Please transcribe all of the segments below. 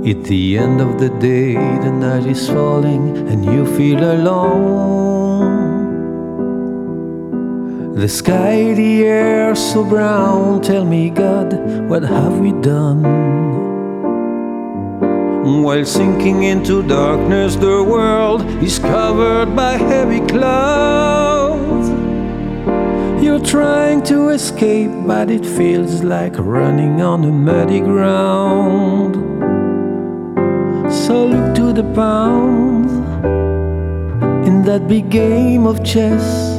At the end of the day, the night is falling and you feel alone. The sky, the air so brown. Tell me, God, what have we done? While sinking into darkness, the world is covered by heavy clouds. You're trying to escape, but it feels like running on a muddy ground. So look to the pawns in that big game of chess.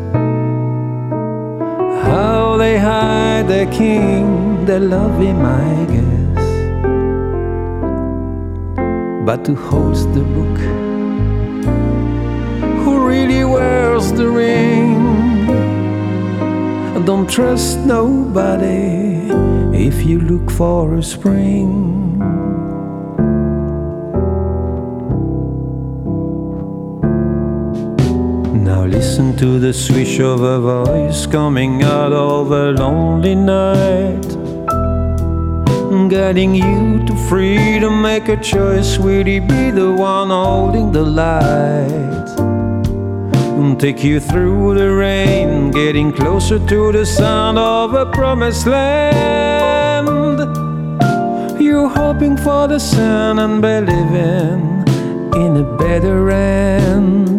How they hide their king, they love him, I guess. But who holds the book? Who really wears the ring? Don't trust nobody if you look for a spring. Now listen to the swish of a voice coming out of a lonely night, guiding you to freedom. Make a choice. Will he be the one holding the light? Take you through the rain, getting closer to the sound of a promised land. You're hoping for the sun and believing in a better end.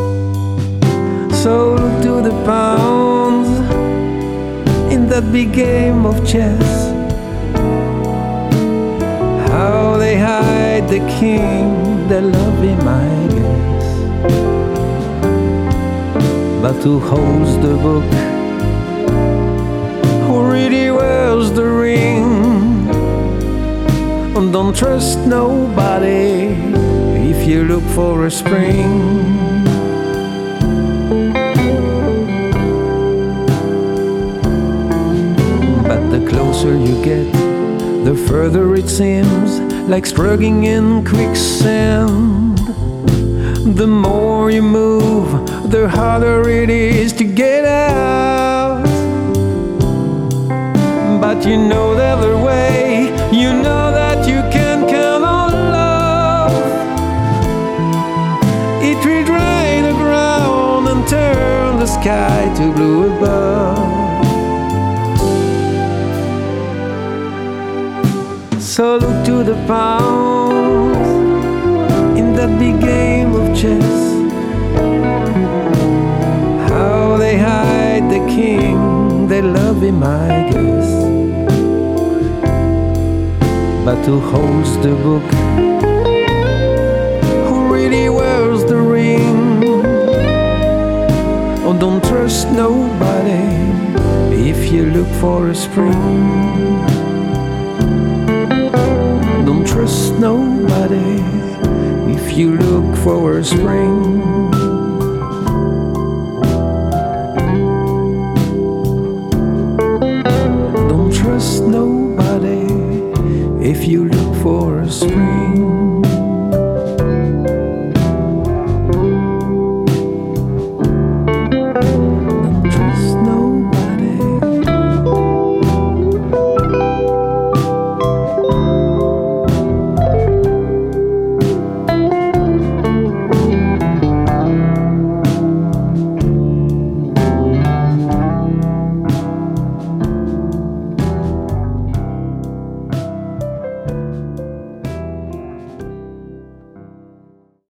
So look to the pawns in that big game of chess. How they hide the king, they love him, I guess. But who holds the book? Who really wears the ring? Don't trust nobody if you look for a spring. But the closer you get, the further it seems like struggling in quicksand. The more you move, the harder it is to get out. But you know the other way, you know that you can count on love. It will dry the ground and turn the sky to blue above. So look to the pawns in that big game of chess. How they hide the king, they love him, I guess. But who holds the book? Who really wears the ring? Oh, don't trust nobody if you look for a spring. Don't trust nobody if you look for a spring. Don't trust nobody if you look for a spring.